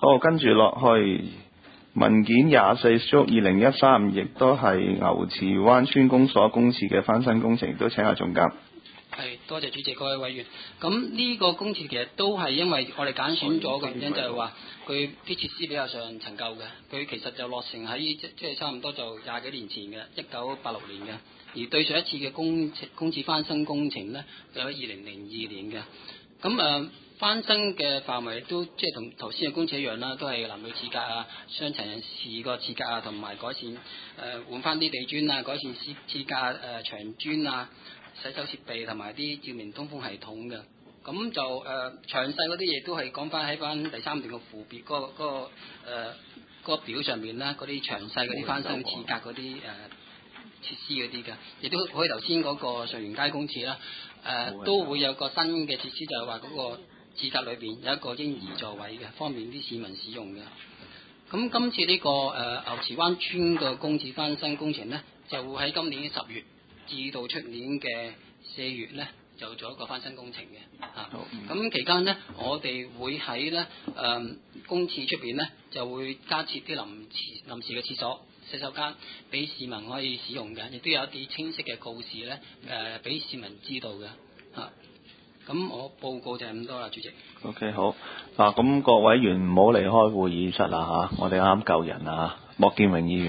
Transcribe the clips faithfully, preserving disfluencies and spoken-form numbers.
好，跟住落去文件廿四 stroke 二零一三，亦都係牛池灣村公所公廁嘅翻新工程，都請下總監。 係，多謝主席，各位委員。咁呢個公廁其實都係因為我哋揀選咗嘅原因，就係話佢啲設施比較上陳舊嘅。佢其實就落成喺即即係差唔多就廿幾年前嘅，一九八六年嘅。而對上一次嘅公公廁翻新工程呢，就喺二零零二年嘅。咁誒、呃、翻新嘅範圍都即係同頭先嘅公廁一樣啦，都係男女廁格啊、傷殘人士個廁格啊，同埋改善誒、呃、換翻啲地磚啊、改善廁廁格誒牆磚啊。洗手設備同埋啲照明通風系統嘅，咁就誒、呃、詳細嗰啲嘢都係講翻喺翻第三段嘅附別嗰、嗰個嗰、嗰個誒、呃嗰個表上面啦，嗰啲詳細嗰啲翻新廁格嗰啲誒設施嗰啲嘅，亦都好似頭先嗰個上元街公廁啦，誒、呃、都會有個新嘅設施，就係話嗰個廁格裏邊有一個嬰兒座位嘅，方便啲市民使用嘅。咁今次呢、呢個誒、呃、牛池灣村嘅公廁翻新工程呢，就會喺今年十月至到出年嘅四月咧，就做一個翻新工程嘅嚇。咁、嗯、期間呢，我哋會喺咧誒公廁出邊咧，就會加設啲臨時臨時嘅廁所、洗手間，俾市民可以使用嘅，亦都有一啲清晰嘅告示咧，誒俾市民知道嘅嚇。咁、啊、我報告就係咁多啦，主席。 OK， 好嗱，咁各委員唔好離開會議室啦嚇，我哋啱啱夠人啊，莫建榮議員。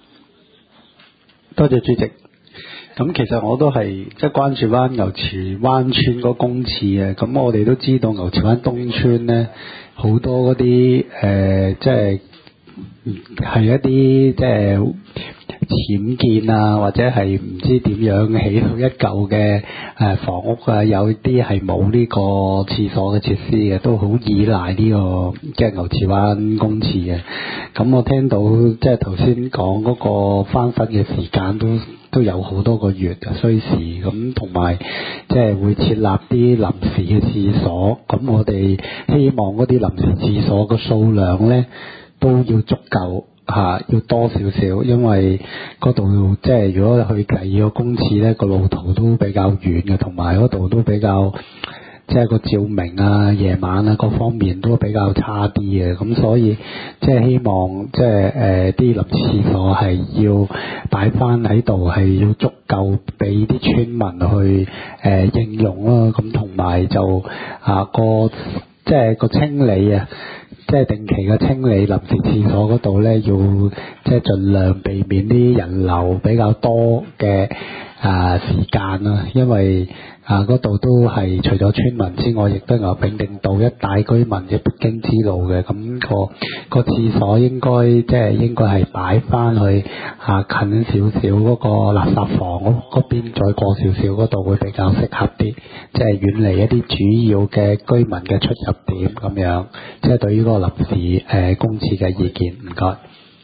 多謝主席。咁其實我都係即係關注翻牛池灣村個公廁嘅，咁我哋都知道牛池灣東村咧好多嗰啲誒，即係係一啲即係僭建啊，或者係唔知點樣起到一舊嘅誒房屋啊，有啲係冇呢個廁所嘅設施嘅，都好依賴呢個即係牛池灣公廁嘅。咁我聽到即係頭先講嗰個翻新嘅時間都都有好多個月嘅需時，咁同埋即係會設立啲臨時嘅廁所，咁我哋希望嗰啲臨時廁所嘅數量咧都要足夠嚇、啊，要多少少，因為嗰度即係如果去第二個公廁咧，個路途都比較遠嘅，同埋嗰度都比較即係個照明啊、夜晚啊各方面都比較差啲嘅，咁所以即係希望即係誒啲臨時廁所係要擺翻喺度，係要足夠俾啲村民去誒、呃、應用咯，咁同埋就啊個即係個清理啊。即係定期嘅清理臨時廁所嗰度咧，要即係盡量避免啲人流比較多嘅啊時間啦，因為啊嗰度都係除咗村民之外，亦都有丙定道一帶居民嘅必經之路嘅，咁、那個個廁所應該即係應該係擺翻去啊近少少嗰個垃圾房嗰邊，再過少少嗰度會比較適合啲，即係遠離一啲主要嘅居民嘅出入點咁樣，即係對於嗰個臨時誒、呃、公廁嘅意見，唔該。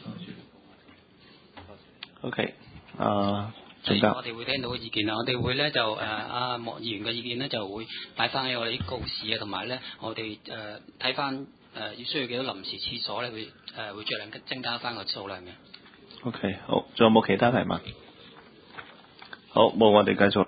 OK， 啊、uh。 我哋會聽到嘅意見啦，我哋會咧就誒阿莫議員嘅意見咧就會擺翻喺我哋啲告示啊，同埋咧我哋誒睇翻誒要需要幾多臨時廁所咧，會誒、呃、會盡量增加翻個數量嘅。 OK， 好，仲有冇其他提問？好，冇，我哋繼續。